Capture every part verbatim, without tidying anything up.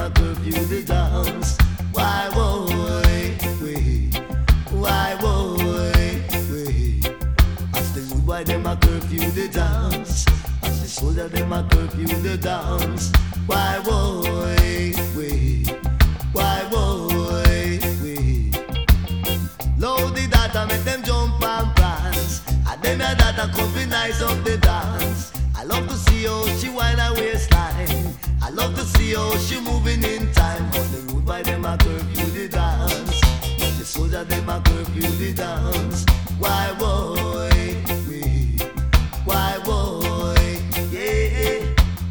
a curfew the dance. Why boy, wait, why boy, wait. As the rude boy them a curfew the dance. As the soldier them a curfew the dance. Why boy, wait, why boy, wait. Load the data, make them jump and prance. And them a data come be nice up the dance. I love to see how she wind her waistline. I love to see how she moving in time. But the rude boy them a curfew the dance. But the soldier them a curfew the dance. Why boy, wait, why boy, yeah.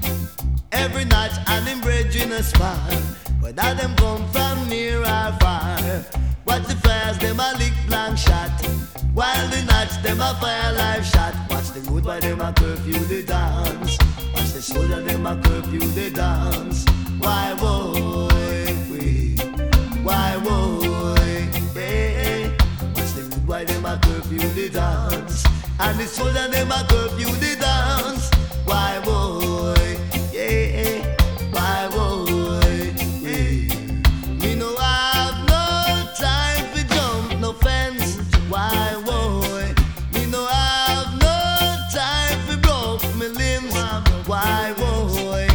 Every night and him brethren a spar. Whether them come from near or far. Watch the fires, them a lick blank shot. While the nights, them a fire live shot. Watch the good boy, them a curfew the dance. Watch the soldier, them a curfew the dance. Why boy, wait, why boy, yeah. Watch the good boy, them a curfew the dance. And the soldier, them a curfew the dance. Why boy, yeah, why boy, yeah. Me no have no time for jump, no fence. Why boy, me no have no time for broke me limbs. Why boy,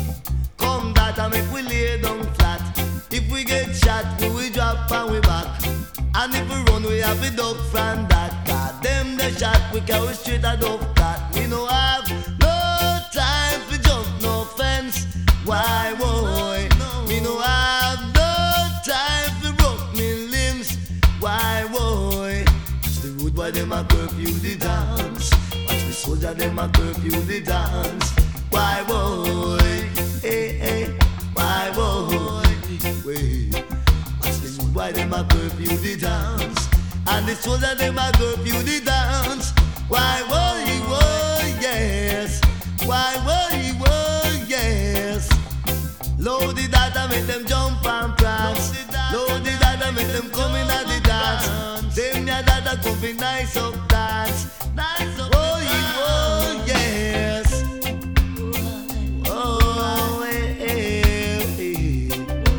come that I make we lay down flat. If we get shot, we will drop and we back. And if we run, we have a duck from that. God them the shot, we carry straight a dove cat. Me no have no time for jump, no fence. Why boy, me no have no time for broke me limbs. Why boy, watch the rude boy them a curfew the dance. Watch the soldier them a curfew the dance. Why boy, hey hey, why boy, wait. Watch the rude boy them a curfew the dance. And the soldier them a curfew the dance. Why boy, boy, yes. Why boy, boy, yes. Load the data, make them jump and prance. Load the data, make them come in at the dance. Them ya data come be nice up dance. Nice up oh, oh, yes. Oh, eh, eh, eh.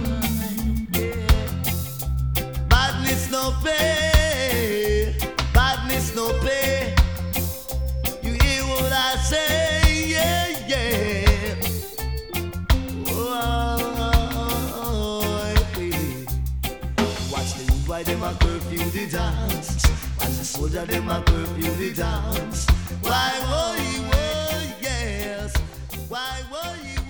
Badness no pay. Badness no pay. You hear what I say? Yeah, yeah. Why them a curfew the dance? Watch the soldier them a curfew the dance. Why, oh, yes. Why, oh,